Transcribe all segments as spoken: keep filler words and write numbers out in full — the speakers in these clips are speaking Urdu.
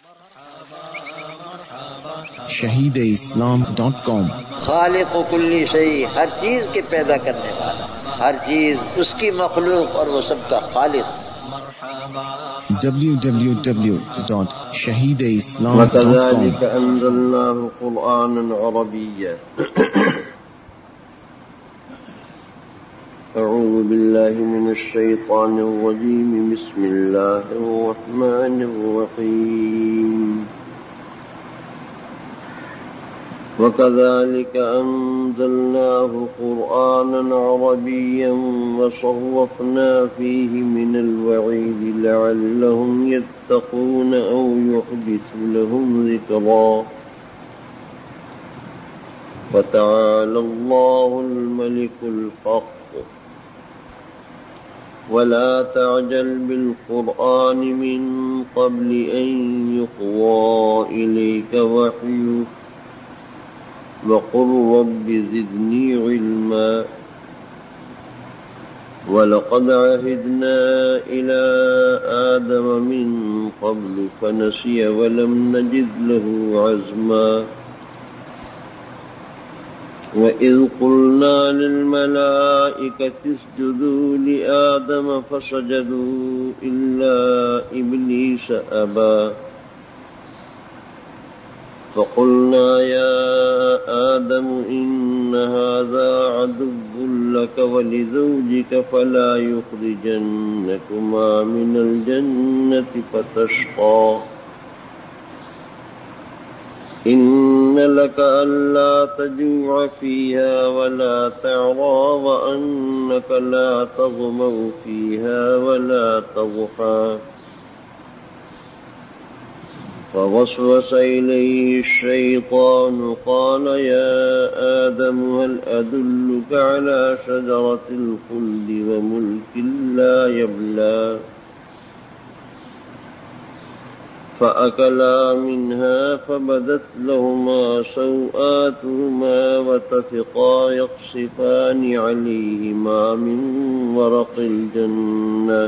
شہید اسلام ڈاٹ کام۔ خالق و کلی شیء، ہر چیز کے پیدا کرنے والا، ہر چیز اس کی مخلوق اور وہ سب کا خالق۔ W W W dot Shaheed Islam dot کام۔ وَكَذَلِكَ أَنزَلْنَاهُ قُرْآنًا عَرَبِيًّا۔ أعوذ بالله من الشيطان الرجيم، بسم الله الرحمن الرحيم۔ وَكَذَلِكَ أَنزَلْنَاهُ قُرْآنًا عَرَبِيًّا وَصَرَّفْنَا فِيهِ مِنَ الْوَعِيدِ لَعَلَّهُمْ يَتَّقُونَ أَوْ يُحْدِثُ لَهُمْ ذِكْرًا۔ فَتَعَالَى اللَّهُ الْمَلِكُ الْحَقُّ، وَلَا تَعْجَلْ بِالْقُرْآنِ مِنْ قَبْلِ أَنْ يُقْضَى إِلَيْكَ وَحْيُهُ، وَقُلْ رَبِّ زِدْنِي عِلْمًا۔ وَلَقَدْ عَهِدْنَا إِلَى آدَمَ مِنْ قَبْلُ فَنَسِيَ وَلَمْ نَجِدْ لَهُ عَزْمًا۔ وَإِذْ قُلْنَا لِلْمَلَائِكَةِ اسْجُدُوا لِآدَمَ فَسَجَدُوا إِلَّا إِبْلِيسَ أَبَى، فَقُلْنَا يَا آدَمُ إِنَّ هَذَا عَدُوٌّ لَكَ وَلِزَوْجِكَ فَلَا يُخْرِجَنَّكُمَا مِنَ الْجَنَّةِ فَتَشْقَى۔ إِنَّ لَكَ أَلَّا تَجُوعَ فِيهَا وَلَا تَعْرَىٰ وَأَنَّكَ لَا تَظْمَأُ فِيهَا وَلَا تَضْحَىٰ۔ فوسوس إليه الشيطان قال يا آدم هل أدلك على شجرة الخلد وملك لا يبلى؟ فأكلا منها فبدت لهما سوآتهما وطفقا يخصفان عليهما من ورق الجنة،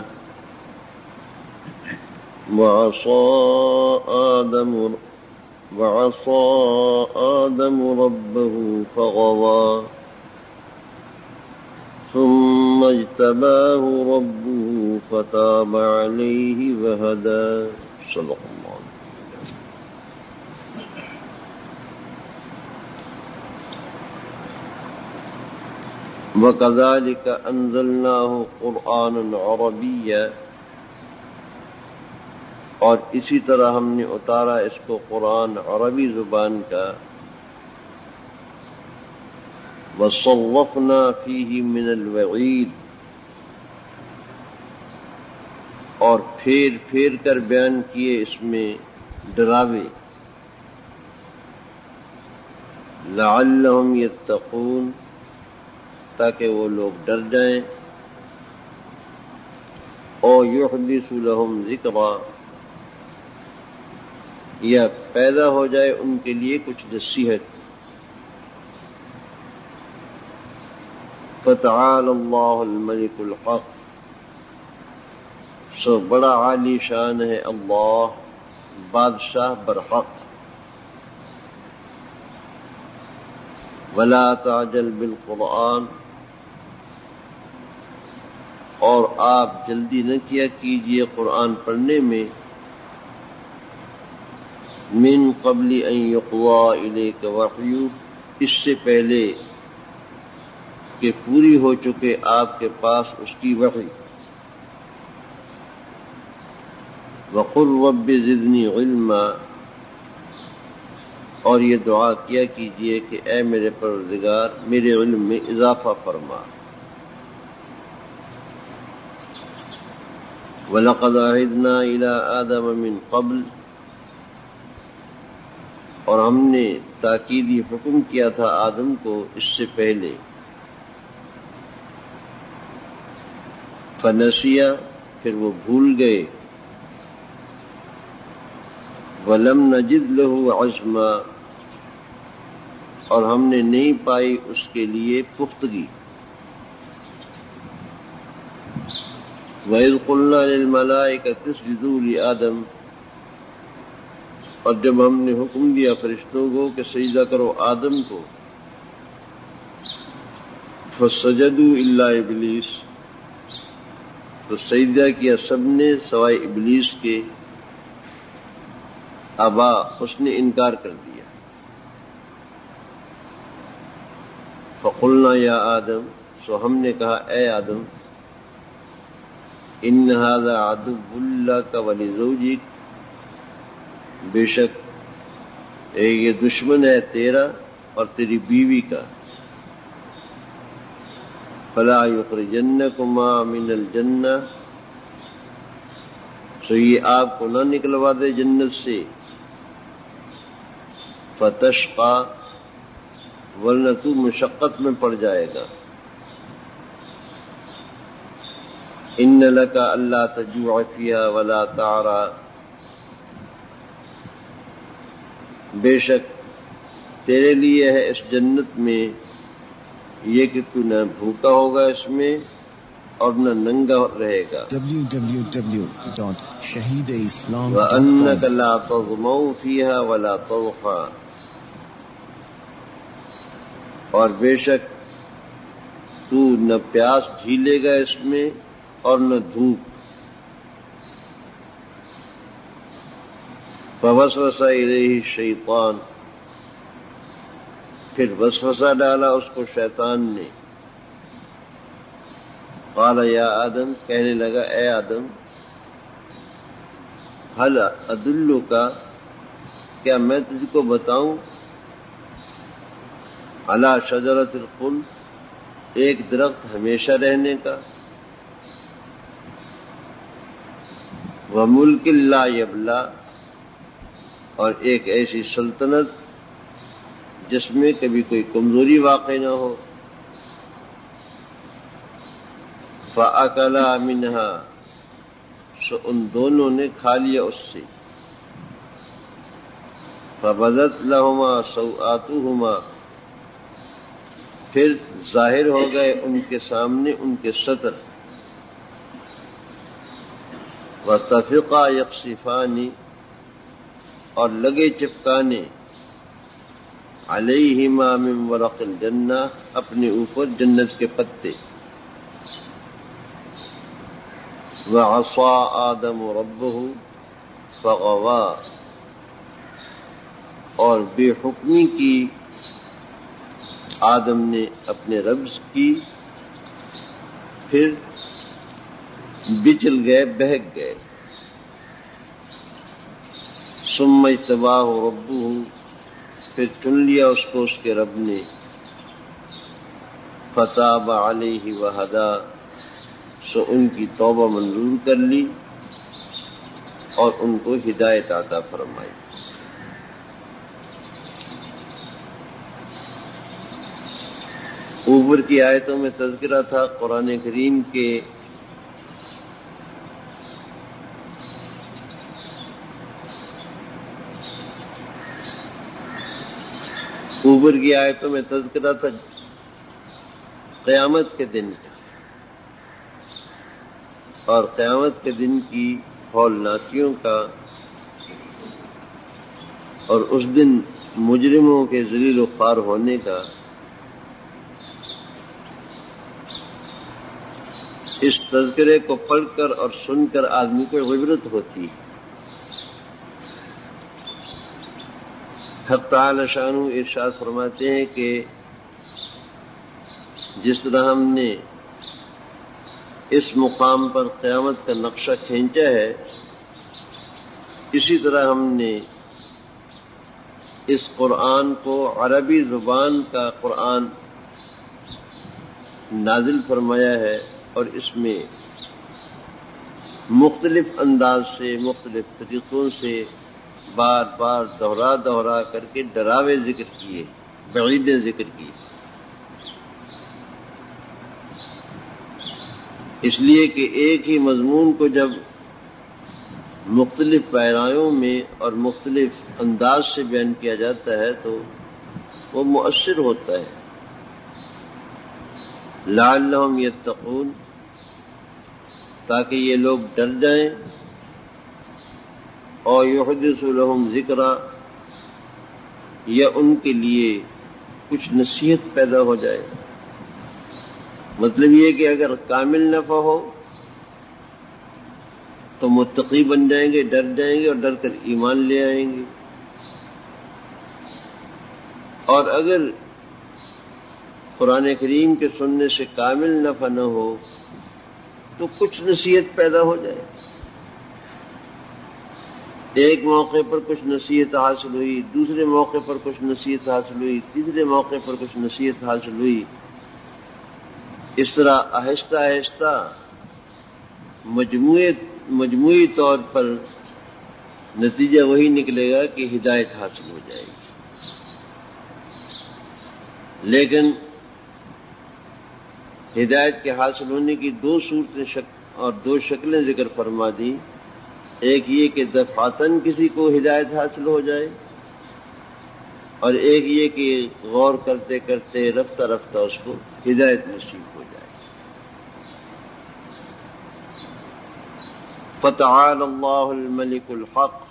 وعصى آدم وعصى آدم ربه فغوى، ثم اجتباه ربه فتاب عليه وهدى۔ صدق الله۔ وَكَذَلِكَ أَنزَلْنَاهُ قُرْآنًا عَرَبِيًّا، اور اسی طرح ہم نے اتارا اس کو قرآن عربی زبان کا۔ وَصَرَّفْنَا فِيهِ مِنَ الْوَعِيدِ، اور پھیر پھیر کر بیان کیے اس میں ڈراوے۔ لَعَلَّهُمْ يَتَّقُونَ، تاکہ وہ لوگ ڈر جائیں۔ او يُحْدِثُ لَهُمْ ذِكْرًا، یا پیدا ہو جائے ان کے لیے کچھ نصیحت۔ فَتَعَالَى اللَّهُ الْمَلِكُ الْحَقُّ، سو بڑا عالی شان ہے اللہ بادشاہ برحق۔ وَلَا تَعْجَلْ بِالْقُرْآنِ، اور آپ جلدی نہ کیا کیجئے قرآن پڑھنے میں۔ من قبل ان یقضی الیک وحیہ، اس سے پہلے کہ پوری ہو چکے آپ کے پاس اس کی وحی۔ وقل رب زدنی علما، اور یہ دعا کیا کیجئے کہ اے میرے پروردگار میرے علم میں اضافہ فرما۔ وَلَقَدْ عَهِدْنَا إِلَىٰ آدَمَ مِنْ قَبْلُ، اور ہم نے تاکیدی حکم کیا تھا آدم کو اس سے پہلے۔ فَنَسِيَ، پھر وہ بھول گئے۔ وَلَمْ نَجِدْ لَهُ عَزْمًا، اور ہم نے نہیں پائی اس کے لیے پختگی۔ وَإِذْ قُلْنَا لِلْمَلَائِكَةِ اسْجُدُوا لِآدَمَ، اور جب ہم نے حکم دیا فرشتوں کو کہ سجدہ کرو آدم کو، فسجدوا الا ابلیس، تو سجدہ کیا سب نے سوائے ابلیس کے، ابا، اس نے انکار کر دیا۔ فقلنا یا آدم، سو ہم نے کہا اے آدم، ان ھذا عدو لک ولزوجک، بے شک یہ دشمن ہے تیرا اور تیری بیوی کا، فلا یخرجنکما من الجنہ، سو یہ آپ کو نہ نکلوا دے جنت سے، فتشقى، ورنہ تو مشقت میں پڑ جائے گا، ان لک الا تجوع فیہا ولا تعرى، بے شک تیرے لیے ہے اس جنت میں یہ کہ تو نہ بھوکا ہوگا اس میں اور نہ ننگا رہے گا، W W W dot Shaheed Islam dot وَأَنَّكَ کام۔ لَا تَظْمَأُ فِيهَا وَلَا تَضْحَىٰ، اور بے شک تو نہ پیاس جھیلے گا اس میں اور نہ دھوپ۔ فَوَسْوَسَ إِلَيْهِ الشَّيْطَانُ، پھر وسوسہ ڈالا اس کو شیطان نے، قال یا آدم، کہنے لگا اے آدم، هل ادلک، کیا میں تجھ کو بتاؤں، علی شجرۃ الخلد، ایک درخت ہمیشہ رہنے کا، وملک لا یبلی، اور ایک ایسی سلطنت جس میں کبھی کوئی کمزوری واقع نہ ہو، فَأَكَلَا مِنْهَا، سو ان دونوں نے کھا لیا اس سے، فَبَدَتْ لَهُمَا سَوْآتُهُمَا، پھر ظاہر ہو گئے ان کے سامنے ان کے سطر، وَطَفِقَا يَقْصِفَانِ، اور لگے چپکانے، علیہما من ورق الجنہ، اپنے اوپر جنت کے پتے، وعصا آدم ربہ فغوا، اور بے حکمی کی آدم نے اپنے رب کی، پھر بچل گئے، بہک گئے، ثم اجتباہ ربہ، پھر چن لیا اس کو اس کے رب نے، فتاب علیہ وہدا، سو ان کی توبہ منظور کر لی اور ان کو ہدایت عطا فرمائی۔ اوپر کی آیتوں میں تذکرہ تھا قرآن کریم کے اوپر کی آیتوں میں تذکرہ تھا قیامت کے دن کا، اور قیامت کے دن کی ہولناکیوں کا، اور اس دن مجرموں کے ذلیل و خوار ہونے کا۔ اس تذکرے کو پڑھ کر اور سن کر آدمی کو عبرت ہوتی ہے۔ حق تعالی شانہ ارشاد فرماتے ہیں کہ جس طرح ہم نے اس مقام پر قیامت کا نقشہ کھینچا ہے، اسی طرح ہم نے اس قرآن کو عربی زبان کا قرآن نازل فرمایا ہے، اور اس میں مختلف انداز سے، مختلف طریقوں سے بار بار دہرا دہرا کر کے ڈراوے ذکر کیے، وعیدیں ذکر کی، اس لیے کہ ایک ہی مضمون کو جب مختلف پیرایوں میں اور مختلف انداز سے بیان کیا جاتا ہے تو وہ مؤثر ہوتا ہے۔ لعلہم یتقون، تاکہ یہ لوگ ڈر جائیں، اور یحدث لهم ذکرا یا ان کے لیے کچھ نصیحت پیدا ہو جائے. مطلب یہ کہ اگر کامل نفع ہو تو متقی بن جائیں گے، ڈر جائیں گے اور ڈر کر ایمان لے آئیں گے. اور اگر قرآن کریم کے سننے سے کامل نفع نہ ہو تو کچھ نصیحت پیدا ہو جائے. ایک موقع پر کچھ نصیحت حاصل ہوئی، دوسرے موقع پر کچھ نصیحت حاصل ہوئی، تیسرے موقع پر کچھ نصیحت حاصل ہوئی. اس طرح آہستہ آہستہ مجموعی مجموعی طور پر نتیجہ وہی نکلے گا کہ ہدایت حاصل ہو جائے گی. لیکن ہدایت کے حاصل ہونے کی دو صورتیں شک اور دو شکلیں ذکر فرما دی. ایک یہ کہ دفعتاً کسی کو ہدایت حاصل ہو جائے، اور ایک یہ کہ غور کرتے کرتے رفتہ رفتہ اس کو ہدایت نصیب ہو جائے. فتعال اللہ الملک الحق،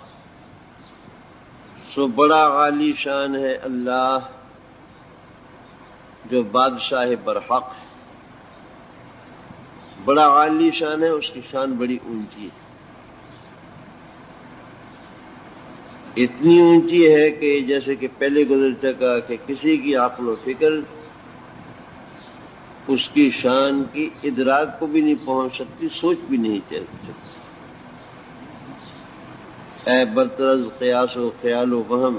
سو بڑا عالی شان ہے اللہ جو بادشاہ برحق ہے. بڑا عالی شان ہے، اس کی شان بڑی اونچی ہے. اتنی اونچی ہے کہ جیسے کہ پہلے گزر چکا کہ کسی کی عقل و فکر اس کی شان کی ادراک کو بھی نہیں پہنچ سکتی، سوچ بھی نہیں چل سکتی. اے برطرز قیاس و خیال و وہم،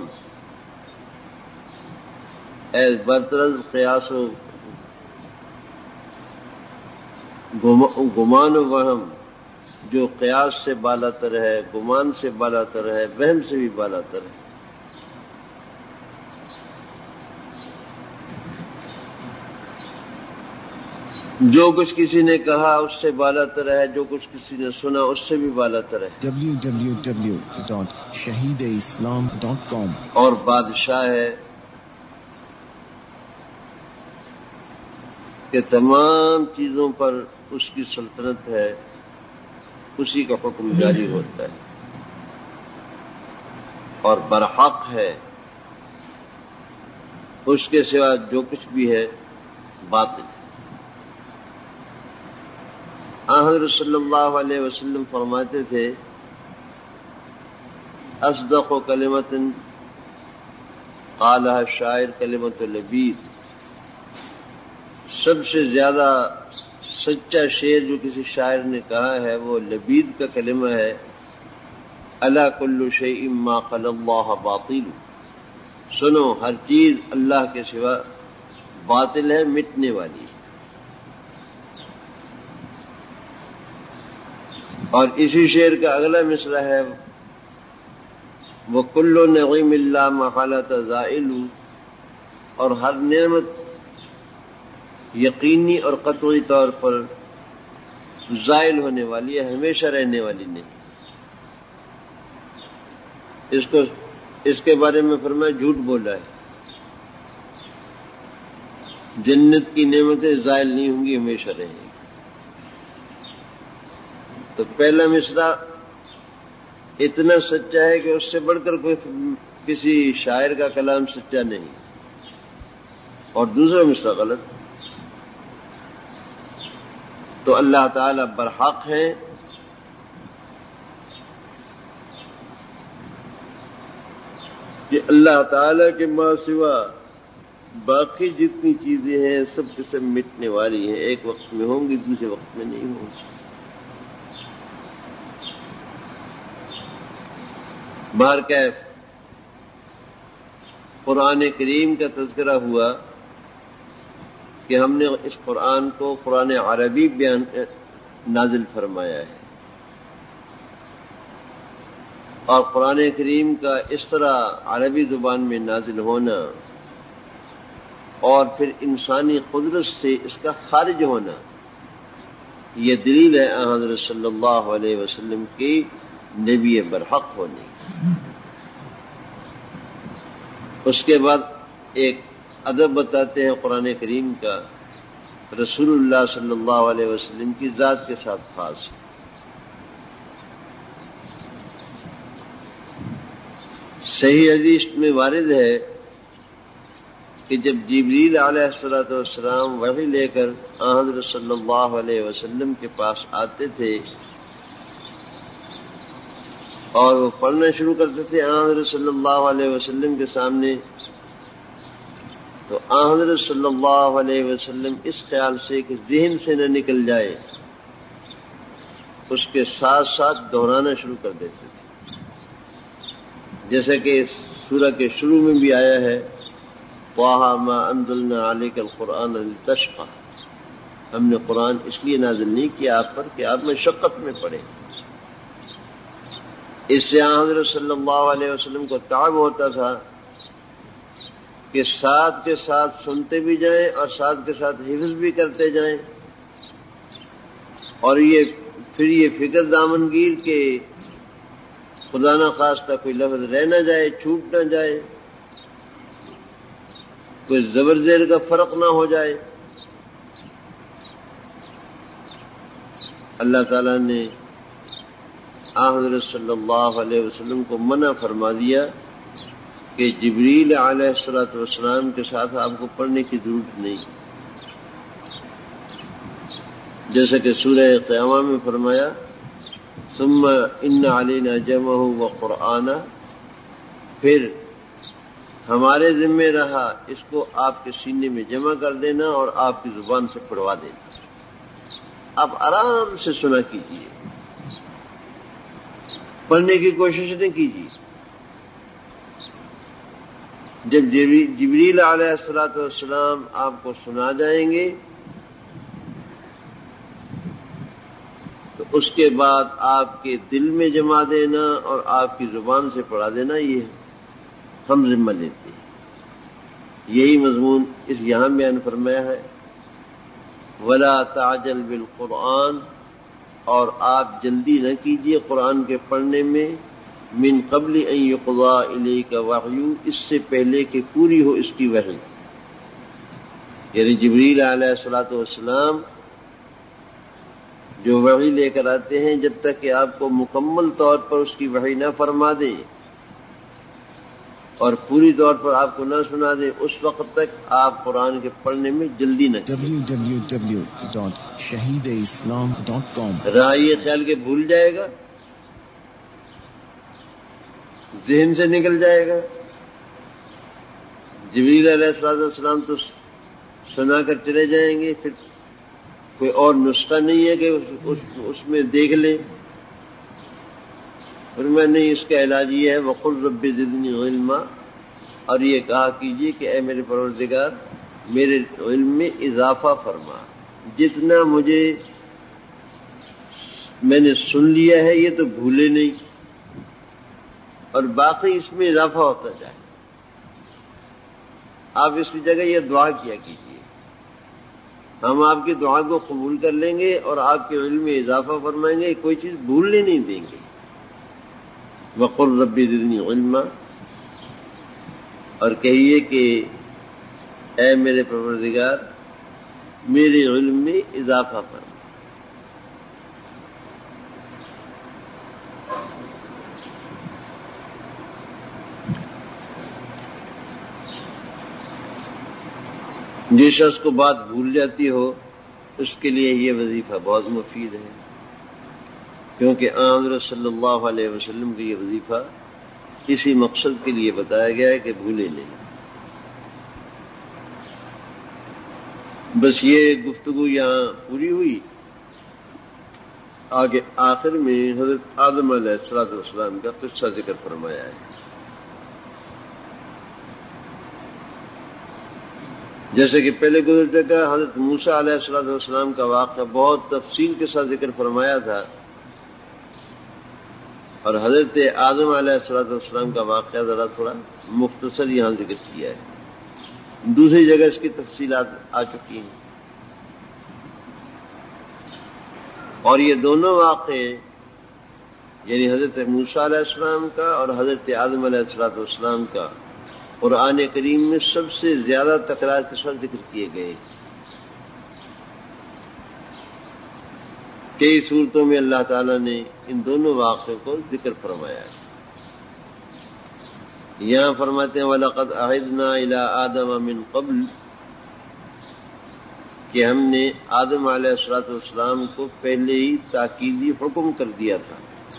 اے برطرز قیاس و گمان و وہم، جو قیاس سے بالا تر ہے، گمان سے بالا تر ہے، وہم سے بھی بالا تر ہے. جو کچھ کسی نے کہا اس سے بالا تر ہے، جو کچھ کسی نے سنا اس سے بھی بالا تر ہے. W W W dot Shaheed Islam dot کام. اور بادشاہ ہے کہ تمام چیزوں پر اس کی سلطنت ہے، اسی کا حکم جاری ہوتا ہے. اور برحق ہے، اس کے سوا جو کچھ بھی ہے باطل. حضرت صلی اللہ علیہ وسلم فرماتے تھے اصدق کلمۃ قالها الشاعر کلمۃ لبید، سب سے زیادہ سچا شعر جو کسی شاعر نے کہا ہے وہ لبید کا کلمہ ہے، الا کل شیء ما خلا اللہ باطل، سنو ہر چیز اللہ کے سوا باطل ہے، مٹنے والی ہے. اور اسی شعر کا اگلا مصرع ہے وَكُلُّ نَعِيمٍ لَا مَحَالَةَ زَائِلُ، اور ہر نعمت یقینی اور قطعی طور پر زائل ہونے والی ہے، ہمیشہ رہنے والی نہیں. اس کو اس کے بارے میں فرمایا جھوٹ بولا ہے. جنت کی نعمتیں زائل نہیں ہوں گی، ہمیشہ رہیں گی. تو پہلا مصرع اتنا سچا ہے کہ اس سے بڑھ کر کوئی کسی شاعر کا کلام سچا نہیں. اور دوسرا مصرع غلط. تو اللہ تعالی برحق ہیں، کہ اللہ تعالی کے ماں سوا باقی جتنی چیزیں ہیں سب کے سب مٹنے والی ہیں، ایک وقت میں ہوں گی، دوسرے وقت میں نہیں ہوں گی. بہرکیف قرآن کریم کا تذکرہ ہوا کہ ہم نے اس قرآن کو قرآن عربی بیان نازل فرمایا ہے، اور قرآن کریم کا اس طرح عربی زبان میں نازل ہونا اور پھر انسانی قدرت سے اس کا خارج ہونا، یہ دلیل ہے حضرت صلی اللہ علیہ وسلم کی نبی برحق ہونے. اس کے بعد ایک ادب بتاتے ہیں قرآن کریم کا، رسول اللہ صلی اللہ علیہ وسلم کی ذات کے ساتھ خاص. صحیح حدیث میں وارد ہے کہ جب جبریل علیہ الصلوۃ والسلام وحی لے کر حضرت صلی اللہ علیہ وسلم کے پاس آتے تھے اور وہ پڑھنا شروع کرتے تھے حضرت صلی اللہ علیہ وسلم کے سامنے، تو حضرت صلی اللہ علیہ وسلم اس خیال سے کہ ذہن سے نہ نکل جائے اس کے ساتھ ساتھ دہرانا شروع کر دیتے تھے، جیسا کہ سورہ کے شروع میں بھی آیا ہے طٰہٰ مَا أَنزَلْنَا عَلَيْكَ الْقُرْآنَ لِتَشْقَىٰ، ہم نے قرآن اس لیے نازل نہیں کیا آپ پر کہ آپ مشقت میں پڑے۔ اس سے حضرت صلی اللہ علیہ وسلم کو تعب ہوتا تھا کہ ساتھ کے ساتھ سنتے بھی جائیں اور ساتھ کے ساتھ حفظ بھی کرتے جائیں، اور یہ پھر یہ فکر دامنگیر کہ خدا نہ خواستہ کوئی لفظ رہ نہ جائے، چھوٹ نہ جائے، کوئی زبر زیر کا فرق نہ ہو جائے۔ اللہ تعالیٰ نے حضرت صلی اللہ علیہ وسلم کو منع فرما دیا کہ جبریل علیہ الصلوۃ والسلام کے ساتھ آپ کو پڑھنے کی ضرورت نہیں، جیسا کہ سورہ قیامہ میں فرمایا ثم ان علینا جمعہ وقرآنہ، پھر ہمارے ذمہ رہا اس کو آپ کے سینے میں جمع کر دینا اور آپ کی زبان سے پڑھوا دینا۔ آپ آرام سے سنا کیجیے، پڑھنے کی کوشش نہ کیجیے۔ جب جبریل علیہ الصلوۃ والسلام آپ کو سنا جائیں گے تو اس کے بعد آپ کے دل میں جما دینا اور آپ کی زبان سے پڑھا دینا، یہ ہم ذمہ لیتے ہیں۔ یہی مضمون اس یہاں بیان فرمایا ہے وَلَا تَعْجَلْ بِالْقُرْآنِ، اور آپ جلدی نہ کیجیے قرآن کے پڑھنے میں، من قبل ان یقضى الیک وحی، اس سے پہلے کہ پوری ہو اس کی وحی، یعنی جبریل علیہ الصلوۃ والسلام جو وحی لے کر آتے ہیں جب تک کہ آپ کو مکمل طور پر اس کی وحی نہ فرما دیں اور پوری طور پر آپ کو نہ سنا دیں، اس وقت تک آپ قرآن کے پڑھنے میں جلدی نہ کریں۔ W W W dot Shaheed Islam dot کام۔ رہا یہ خیال کہ بھول جائے گا، ذہن سے نکل جائے گا، جبریل علیہ الصلوۃ والسلام تو سنا کر چلے جائیں گے، پھر کوئی اور نسخہ نہیں ہے کہ اس, اس, اس میں دیکھ لیں، پھر میں نہیں، اس کا علاج یہ ہے وَقُلْ رَبِّ زِدْنِي عِلْمًا، اور یہ کہا کیجیے کہ اے میرے پروردگار میرے علم میں اضافہ فرما، جتنا مجھے میں نے سن لیا ہے یہ تو بھولے نہیں، اور باقی اس میں اضافہ ہوتا جائے۔ آپ اس کی جگہ یہ دعا کیا کیجیے، ہم آپ کی دعا کو قبول کر لیں گے اور آپ کے علم میں اضافہ فرمائیں گے، کوئی چیز بھولنے نہیں دیں گے۔ وَقُلْ رَبِّ زِدْنِي عِلْمًا، اور کہیے کہ اے میرے پروردگار میرے علم میں اضافہ فرما۔ جس شخص کو بات بھول جاتی ہو اس کے لیے یہ وظیفہ بہت مفید ہے، کیونکہ حضرت صلی اللہ علیہ وسلم کا یہ وظیفہ اسی مقصد کے لیے بتایا گیا ہے کہ بھولے نہیں۔ بس یہ گفتگو یہاں پوری ہوئی، آگے آخر میں حضرت آدم علیہ الصلوۃ والسلام کا قصہ ذکر فرمایا ہے۔ جیسے کہ پہلے گزر چکا، حضرت موسیٰ علیہ الصلوۃ والسلام کا واقعہ بہت تفصیل کے ساتھ ذکر فرمایا تھا، اور حضرت آدم علیہ الصلوۃ والسلام کا واقعہ ذرا تھوڑا مختصر یہاں ذکر کیا ہے، دوسری جگہ اس کی تفصیلات آ چکی ہیں۔ اور یہ دونوں واقعے یعنی حضرت موسیٰ علیہ السلام کا اور حضرت آدم علیہ الصلوۃ والسلام کا قرآن کریم میں سب سے زیادہ تکرار کے ساتھ ذکر کیے گئے۔ کئی صورتوں میں اللہ تعالیٰ نے ان دونوں واقعوں کو ذکر فرمایا ہے۔ یہاں فرماتے ہیں وَلَقَدْ عَهِدْنَا إِلَىٰ آدَمَ مِن قَبْلُ کہ ہم نے آدم علیہ الصلوۃ والسلام کو پہلے ہی تاکیدی حکم کر دیا تھا.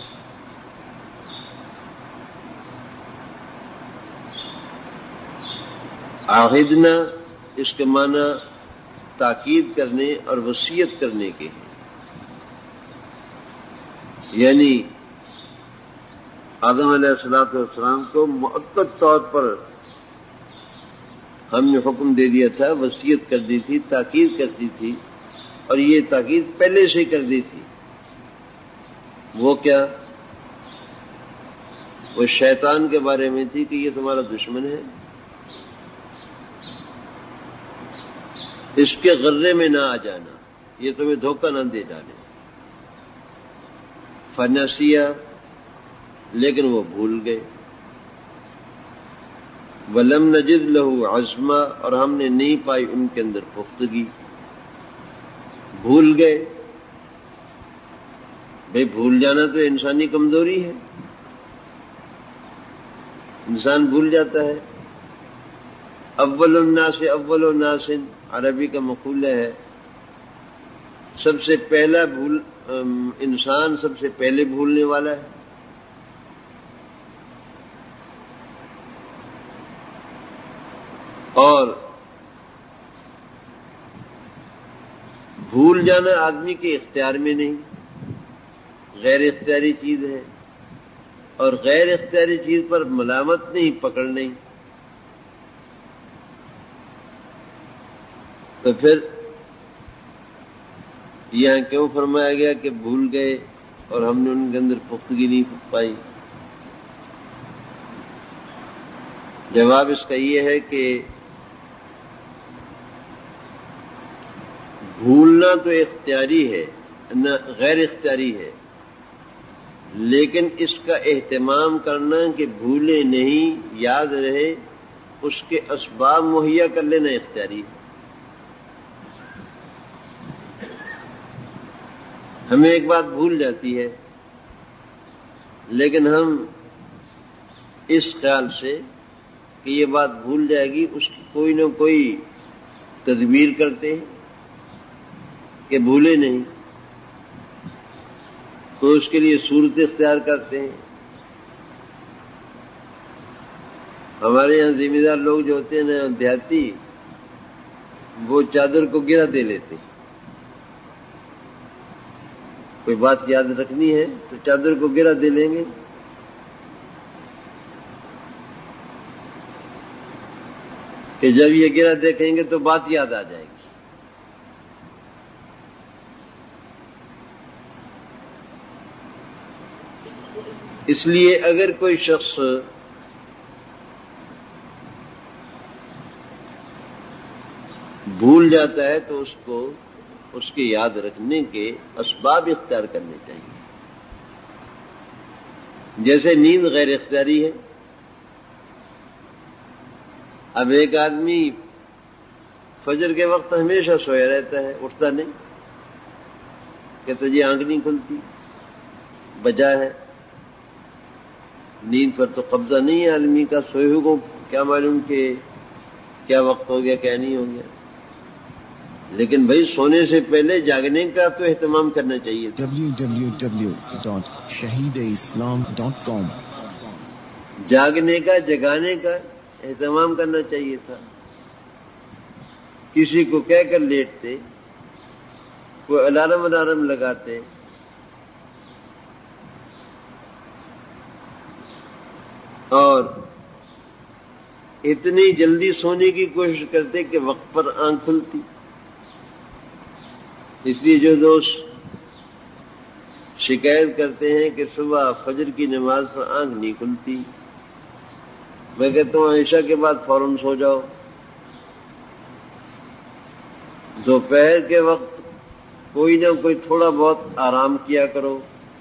عہدنا اس کے معنی تاکید کرنے اور وصیت کرنے کے ہیں. یعنی آدم علیہ الصلوۃ والسلام کو مؤکد طور پر ہم نے حکم دے دیا تھا، وصیت کر دی تھی، تاکید کرتی تھی، اور یہ تاکید پہلے سے کر دی تھی. وہ کیا؟ وہ شیطان کے بارے میں تھی کہ یہ تمہارا دشمن ہے، اس کے غرے میں نہ آ جانا، یہ تمہیں دھوکہ نہ دے ڈالے. فنسیہ، لیکن وہ بھول گئے. وَلَمْ نَجِدْ لَهُ عَزْمًا، اور ہم نے نہیں پائی ان کے اندر پختگی. بھول گئے. بھئی بھول جانا تو انسانی کمزوری ہے، انسان بھول جاتا ہے. اول الناس اول الناس عربی کا مقولہ ہے، سب سے پہلا بھول انسان سب سے پہلے بھولنے والا ہے. اور بھول جانا آدمی کے اختیار میں نہیں، غیر اختیاری چیز ہے، اور غیر اختیاری چیز پر ملامت نہیں، پکڑ نہیں. تو پھر یہاں کیوں فرمایا گیا کہ بھول گئے اور ہم نے ان کے اندر پختگی نہیں پائی؟ جواب اس کا یہ ہے کہ بھولنا تو اختیاری ہے نہ غیر اختیاری ہے، لیکن اس کا اہتمام کرنا کہ بھولے نہیں، یاد رہے، اس کے اسباب مہیا کر لینا اختیاری ہے. ہمیں ایک بات بھول جاتی ہے، لیکن ہم اس خیال سے کہ یہ بات بھول جائے گی اس کی کوئی نہ کوئی تدبیر کرتے ہیں کہ بھولے نہیں، تو اس کے لیے صورت اختیار کرتے ہیں. ہمارے یہاں ذمہ دار لوگ جو ہوتے ہیں نا دیہاتی، وہ چادر کو گرا دے لیتے ہیں. کوئی بات یاد رکھنی ہے تو چادر کو گرا دے لیں گے. کہ جب یہ گرا دیکھیں گے تو بات یاد آ جائے گی. اس لیے اگر کوئی شخص بھول جاتا ہے تو اس کو اس کے یاد رکھنے کے اسباب اختیار کرنے چاہیے. جیسے نیند غیر اختیاری ہے. اب ایک آدمی فجر کے وقت ہمیشہ سویا رہتا ہے، اٹھتا نہیں، کہ تجھے آنکھ نہیں کھلتی، وجہ ہے نیند پر تو قبضہ نہیں ہے آدمی کا. سوئے ہوئے کو کیا معلوم کہ کیا وقت ہو گیا کیا نہیں ہو گیا. لیکن بھائی سونے سے پہلے جاگنے کا تو اہتمام کرنا چاہیے. W W W dot Shaheed Islam dot کام جاگنے کا، جگانے کا اہتمام کرنا چاہیے تھا. کسی کو کہہ کر لیٹتے، کوئی الارم الارم لگاتے، اور اتنی جلدی سونے کی کوشش کرتے کہ وقت پر آنکھ کھلتی. اس لیے جو دوست شکایت کرتے ہیں کہ صبح فجر کی نماز پر آنکھ نہیں کھلتی، میں کہتا ہوں عشاء کے بعد فوراً سو جاؤ. دوپہر کے وقت کوئی نہ کوئی تھوڑا بہت آرام کیا کرو.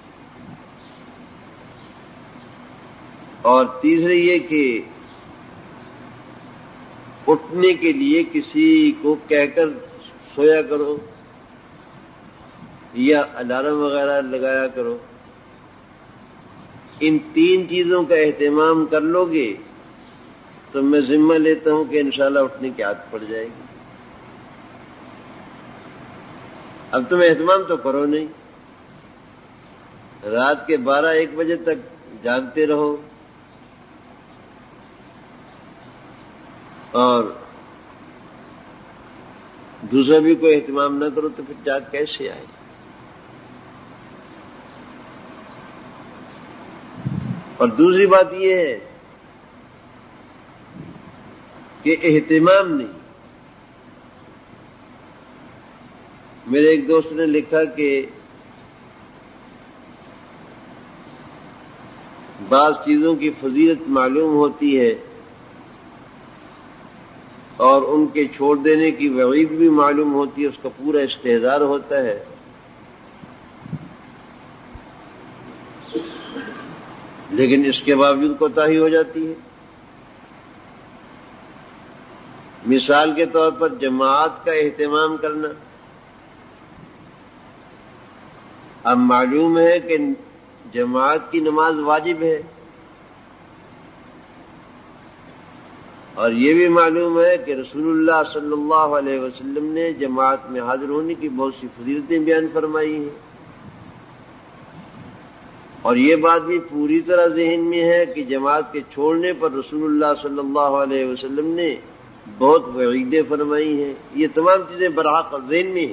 اور تیسرے یہ کہ اٹھنے کے لیے کسی کو کہہ کر سویا کرو یا الارم وغیرہ لگایا کرو. ان تین چیزوں کا اہتمام کر لو گے تو میں ذمہ لیتا ہوں کہ انشاءاللہ اٹھنے کی عادت پڑ جائے گی. اب تم اہتمام تو کرو نہیں، رات کے بارہ ایک بجے تک جاگتے رہو اور دوسرا بھی کوئی اہتمام نہ کرو تو پھر جاگ کیسے آئے؟ اور دوسری بات یہ ہے کہ اہتمام نہیں. میرے ایک دوست نے لکھا کہ بعض چیزوں کی فضیلت معلوم ہوتی ہے اور ان کے چھوڑ دینے کی وعید بھی معلوم ہوتی ہے، اس کا پورا استحضار ہوتا ہے، لیکن اس کے باوجود کوتاہی ہو جاتی ہے. مثال کے طور پر جماعت کا اہتمام کرنا. اب معلوم ہے کہ جماعت کی نماز واجب ہے، اور یہ بھی معلوم ہے کہ رسول اللہ صلی اللہ علیہ وسلم نے جماعت میں حاضر ہونے کی بہت سی فضیلتیں بیان فرمائی ہیں، اور یہ بات بھی پوری طرح ذہن میں ہے کہ جماعت کے چھوڑنے پر رسول اللہ صلی اللہ علیہ وسلم نے بہت وعیدیں فرمائی ہیں. یہ تمام چیزیں برحق ذہن میں ہیں،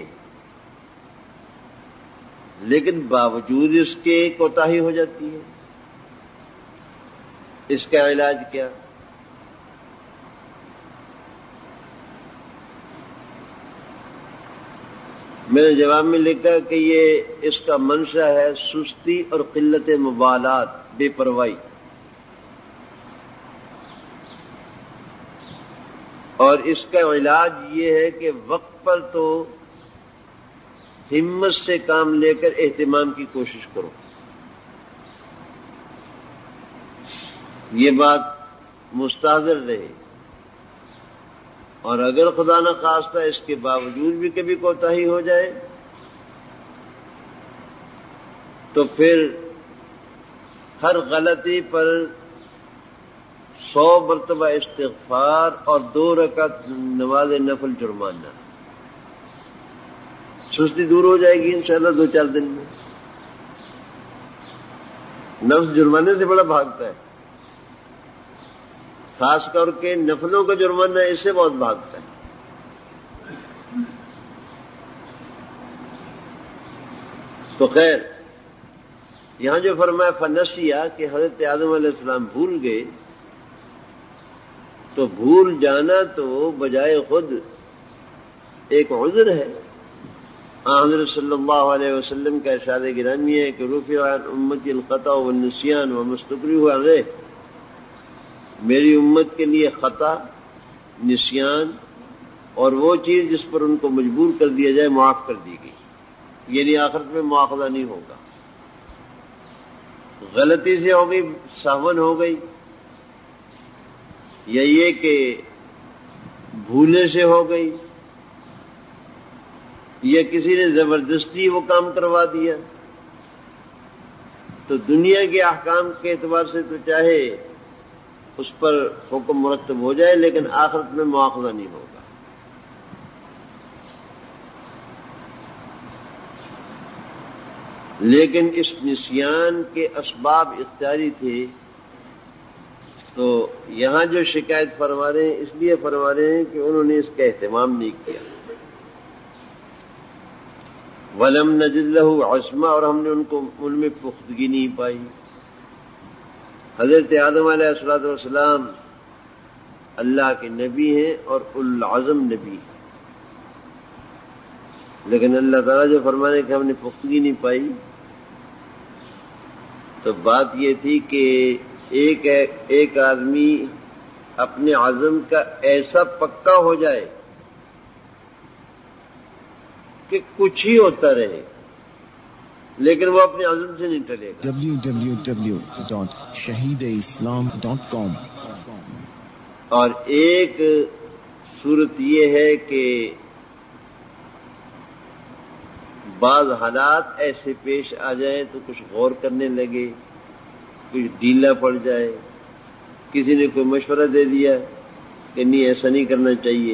لیکن باوجود اس کے کوتاہی ہو جاتی ہے. اس کا علاج کیا؟ میں نے جواب میں لکھا کہ یہ اس کا منشا ہے سستی اور قلت مبالات، بے پرواہی. اور اس کا علاج یہ ہے کہ وقت پر تو ہمت سے کام لے کر اہتمام کی کوشش کرو. یہ بات مستحضر رہے، اور اگر خدا نہ خواستہ اس کے باوجود بھی کبھی کوتاہی ہو جائے تو پھر ہر غلطی پر سو مرتبہ استغفار اور دو رکعت نماز نفل جرمانہ. سستی دور ہو جائے گی انشاءاللہ دو چار دن میں. نفس جرمانے سے بڑا بھاگتا ہے، خاص کر کے نفلوں کا جرمانہ اس سے بہت بھاگتا ہے. تو خیر، یہاں جو فرمایا فنسیا کہ حضرت آدم علیہ السلام بھول گئے، تو بھول جانا تو بجائے خود ایک عذر ہے. حضرت صلی اللہ علیہ وسلم کا ارشاد گرامی ہے کہ رفع عن امتی الخطأ والنسیان وما استکرہوا علیہ، میری امت کے لیے خطا، نسیان اور وہ چیز جس پر ان کو مجبور کر دیا جائے معاف کر دی گئی. یعنی آخرت میں مواخذہ نہیں ہوگا. غلطی سے ہو گئی، سہون ہو گئی، یا یہ کہ بھولے سے ہو گئی، یا کسی نے زبردستی وہ کام کروا دیا، تو دنیا کے احکام کے اعتبار سے تو چاہے اس پر حکم مرتب ہو جائے، لیکن آخرت میں مواخذہ نہیں ہوگا. لیکن اس نسیان کے اسباب اختیاری تھے، تو یہاں جو شکایت فرما رہے ہیں اس لیے فرما رہے ہیں کہ انہوں نے اس کا اہتمام نہیں کیا. وَلَمْ نَجِدْ لَهُ عَصْمًا، اور ہم نے ان کو ان میں پختگی نہیں پائی. حضرت آدم علیہ الصلوۃ والسلام اللہ کے نبی ہیں اور اولوالعزم نبی ہیں، لیکن اللہ تعالیٰ جو فرمانے کہ ہم نے پختگی نہیں پائی، تو بات یہ تھی کہ ایک ایک آدمی اپنے عزم کا ایسا پکا ہو جائے کہ کچھ ہی ہوتا رہے، لیکن وہ اپنے عزم سے نہیں ٹلے گا. W W W dot Shaheed Islam dot کام. اور ایک صورت یہ ہے کہ بعض حالات ایسے پیش آ جائیں تو کچھ غور کرنے لگے، کچھ ڈھیلا پڑ جائے، کسی نے کوئی مشورہ دے دیا کہ نہیں ایسا نہیں کرنا چاہیے،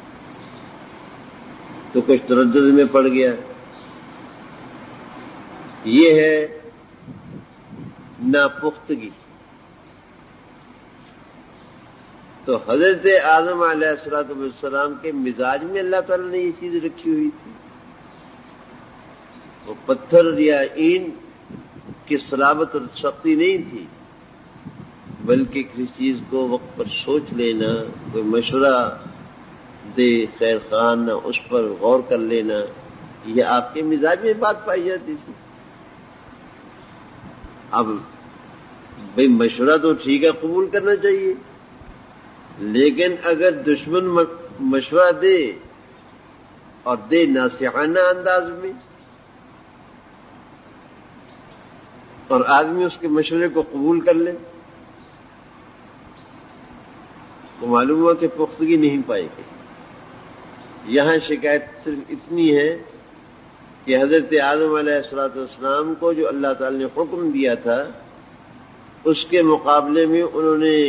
تو کچھ تردد میں پڑ گیا. یہ ہے ناپختگی. تو حضرت آدم علیہ الصلوۃ والسلام کے مزاج میں اللہ تعالیٰ نے یہ چیز رکھی ہوئی تھی. وہ پتھر یا اینٹ کی صلابت اور سختی نہیں تھی، بلکہ کسی چیز کو وقت پر سوچ لینا، کوئی مشورہ دے خیر خواہ نہ اس پر غور کر لینا، یہ آپ کے مزاج میں بات پائی جاتی تھی. اب بھئی مشورہ تو ٹھیک ہے، قبول کرنا چاہیے، لیکن اگر دشمن مشورہ دے اور دے ناصحانہ انداز میں اور آدمی اس کے مشورے کو قبول کر لے تو معلوم ہوا کہ پختگی نہیں پائے گی. یہاں شکایت صرف اتنی ہے کہ حضرت آدم علیہ الصلوۃ والسلام کو جو اللہ تعالی نے حکم دیا تھا اس کے مقابلے میں انہوں نے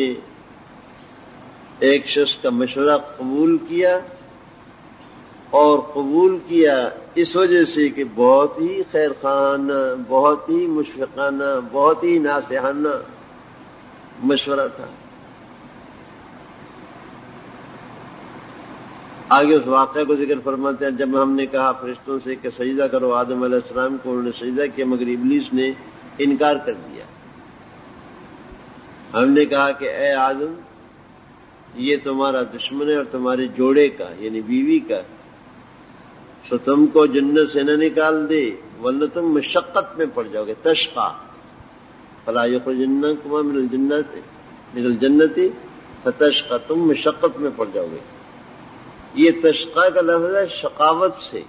ایک شخص کا مشورہ قبول کیا، اور قبول کیا اس وجہ سے کہ بہت ہی خیر خواہانہ، بہت ہی مشفقانہ، بہت ہی ناصحانہ مشورہ تھا. آگے اس واقعہ کو ذکر فرماتے ہیں، جب ہم نے کہا فرشتوں سے کہ سجدہ کرو آدم علیہ السلام کو، انہوں نے سجدہ کیا مگر ابلیس نے انکار کر دیا. ہم نے کہا کہ اے آدم، یہ تمہارا دشمن ہے اور تمہارے جوڑے کا یعنی بیوی کا، سو تم کو جنت سے نہ نکال دے ورنہ تم مشقت میں پڑ جاؤ گے. تشقا فلا یخرجنکما من الجنت من الجنت فتشقا، تم مشقت میں پڑ جاؤ گے. یہ تشقا کا لفظ ہے شقاوت سے،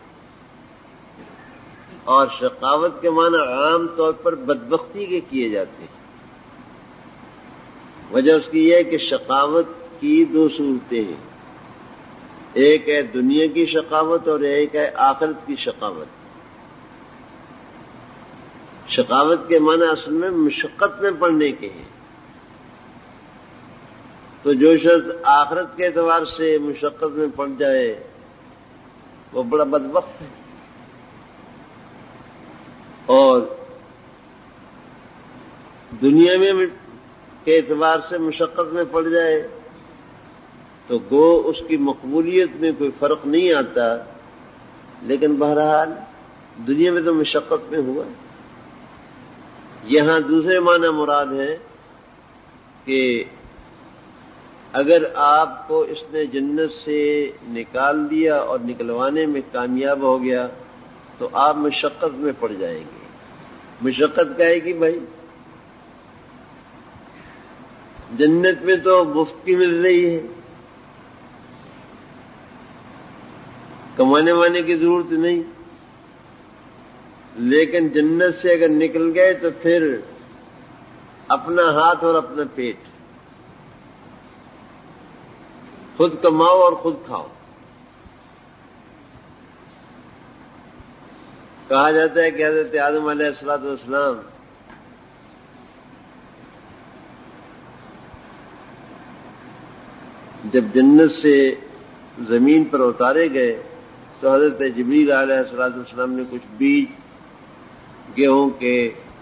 اور شقاوت کے معنی عام طور پر بدبختی کے کیے جاتے ہیں. وجہ اس کی یہ ہے کہ شقاوت کی دو صورتیں ہیں، ایک ہے دنیا کی شقاوت اور ایک ہے آخرت کی شقاوت. شقاوت کے معنی اصل میں مشقت میں پڑنے کے ہیں. تو جو شخص آخرت کے اعتبار سے مشقت میں پڑ جائے وہ بڑا بدبخت ہے، اور دنیا میں کے اعتبار سے مشقت میں پڑ جائے تو گو اس کی مقبولیت میں کوئی فرق نہیں آتا، لیکن بہرحال دنیا میں تو مشقت میں ہوا. یہاں دوسرے معنی مراد ہے کہ اگر آپ کو اس نے جنت سے نکال دیا اور نکلوانے میں کامیاب ہو گیا تو آپ مشقت میں پڑ جائیں گے. مشقت کا ہے کہ بھائی جنت میں تو مفت کی مل رہی ہے، کمانے وانے کی ضرورت نہیں، لیکن جنت سے اگر نکل گئے تو پھر اپنا ہاتھ اور اپنا پیٹ خود کماؤ اور خود کھاؤ. کہا جاتا ہے کہ حضرت آدم علیہ الصلوۃ والسلام جب جنت سے زمین پر اتارے گئے تو حضرت جبریل علیہ الصلوۃ والسلام نے کچھ بیج گیہوں کے،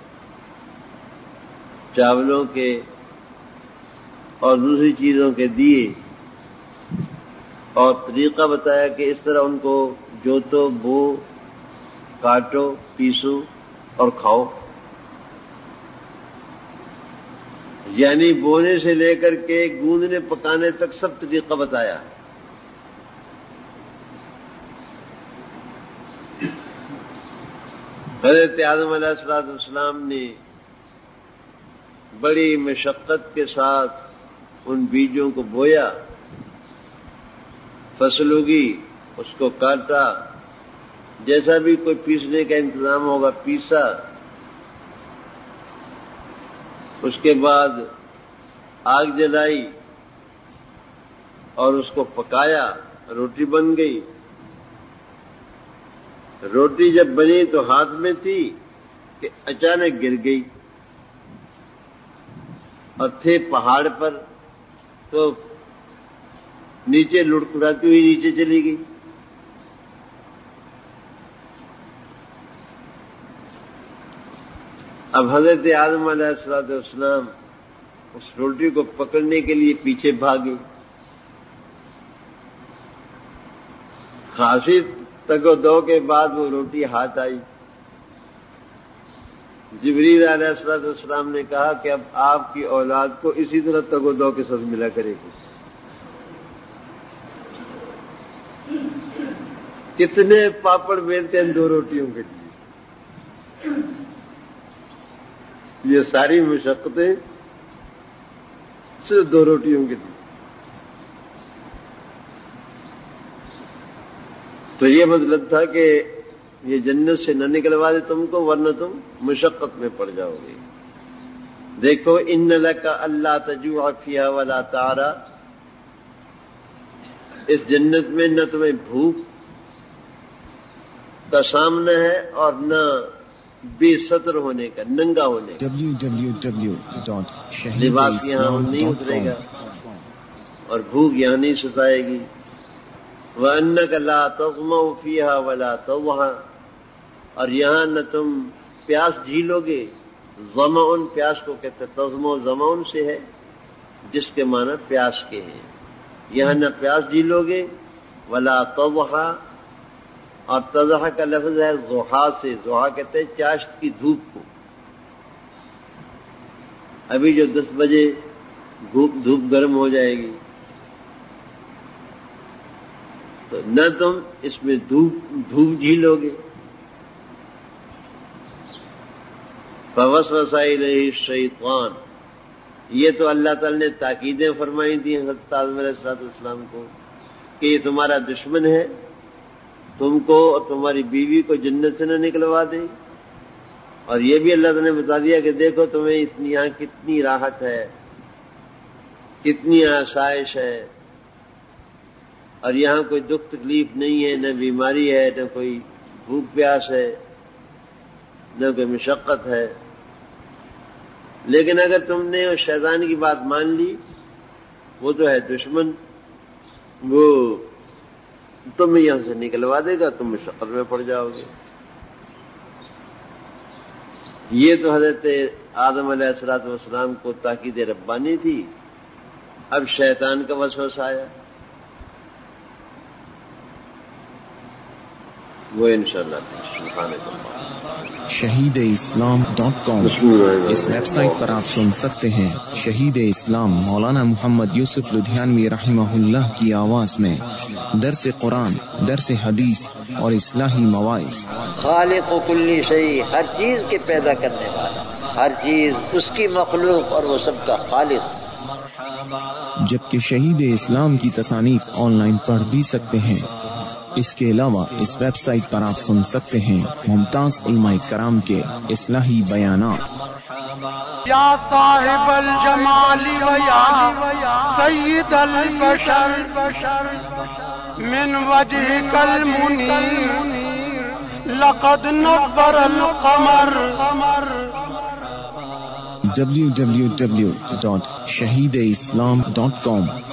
چاولوں کے اور دوسری چیزوں کے دیے، اور طریقہ بتایا کہ اس طرح ان کو جوتو، بو، کاٹو، پیسو اور کھاؤ. یعنی بونے سے لے کر کے گوندنے پکانے تک سب طریقہ بتایا. حضرت آدم علیہ الصلوۃ والسلام نے بڑی مشقت کے ساتھ ان بیجوں کو بویا، فصل ہوگی اس کو کاٹا، جیسا بھی کوئی پیسنے کا انتظام ہوگا پیسا، اس کے بعد آگ جلائی اور اس کو پکایا، روٹی بن گئی. روٹی جب بنی تو ہاتھ میں تھی کہ اچانک گر گئی. اور تھے پہاڑ پر تو نیچے لڑکھڑاتی ہوئی نیچے چلی گئی. اب حضرت آدم علیہ الصلوۃ والسلام اس روٹی کو پکڑنے کے لیے پیچھے بھاگے. خاصی تگ و دو کے بعد وہ روٹی ہاتھ آئی. جبریل علیہ الصلوۃ والسلام نے کہا کہ اب آپ کی اولاد کو اسی طرح تگ و دو کے ساتھ ملا کرے گی. کتنے پاپڑ بیلتے ہیں دو روٹیوں کے لیے. یہ ساری مشقتیں صرف دو روٹیوں کے لیے. تو یہ مطلب تھا کہ یہ جنت سے نہ نکلوا دے تم کو ورنہ تم مشقت میں پڑ جاؤ گے. دیکھو ان لک الا تجوع فیہا ولا تعری، اس جنت میں نہ تمہیں بھوک کا سامنا ہے اور نہ بے ستر ہونے کا، ننگا ہونے کا. ڈبلیو ڈبلیو ڈبلیو ڈاٹ شہید لباس یہاں اسلام نہیں ڈاٹ اترے گا کام. اور بھوک یہاں نہیں ستائے گی. وَأَنَّكَ لَا تَظْمَأُ فِيهَا وَلَا تَضْحَىٰ، اور یہاں نہ تم پیاس جھیلو گے. ظمأن پیاس کو کہتے ہیں، تظمأ ظمأن سے ہے جس کے معنی پیاس کے ہیں. یہاں نہ پیاس جھیلو گے ولا تضحیٰ، اور تضحیٰ کا لفظ ہے ضحیٰ سے. ضحیٰ کہتے ہیں چاشت کی دھوپ کو. ابھی جو دس بجے دھوپ دھوپ گرم ہو جائے گی تو نہ تم اس میں دھوپ دھوپ جھیلو گے. فوسوس الیہ الشیطان، یہ تو اللہ تعالی نے تاکیدیں فرمائی تھی حضرت آدم علیہ السلام کو کہ یہ تمہارا دشمن ہے، تم کو اور تمہاری بیوی کو جنت سے نہ نکلوا دے. اور یہ بھی اللہ تعالی نے بتا دیا کہ دیکھو تمہیں اتنی یہاں کتنی راحت ہے، کتنی آسائش ہے، اور یہاں کوئی دکھ تکلیف نہیں ہے، نہ بیماری ہے، نہ کوئی بھوک پیاس ہے، نہ کوئی مشقت ہے. لیکن اگر تم نے اس شیطان کی بات مان لی، وہ تو ہے دشمن، وہ تمہیں یہاں سے نکلوا دے گا، تم مشقت میں پڑ جاؤ گے. یہ تو حضرت آدم علیہ الصلوۃ والسلام کو تاکید ربانی تھی. اب شیطان کا وسوسہ آیا، وہ انشاءاللہ سبحانہ اللہ. شہید اسلام ڈاٹ کام، اس ویب سائٹ پر آپ سن سکتے ہیں شہید اسلام مولانا محمد یوسف لدھیانوی رحمہ اللہ کی آواز میں درس قرآن، درس حدیث اور اصلاحی مواعظ. خالق و کلی شیء، ہر چیز کے پیدا کرنے والا، ہر چیز اس کی مخلوق اور وہ سب کا خالق. جبکہ شہید اسلام کی تصانیف آن لائن پڑھ بھی سکتے ہیں. اس کے علاوہ اس ویب سائٹ پر آپ سن سکتے ہیں ممتاز علماء کرام کے اصلاحی بیانات. یا صاحب الجمال و یا سید البشر من وجهك المنیر لقد نور القمر. W W W dot Shaheed Islam dot کام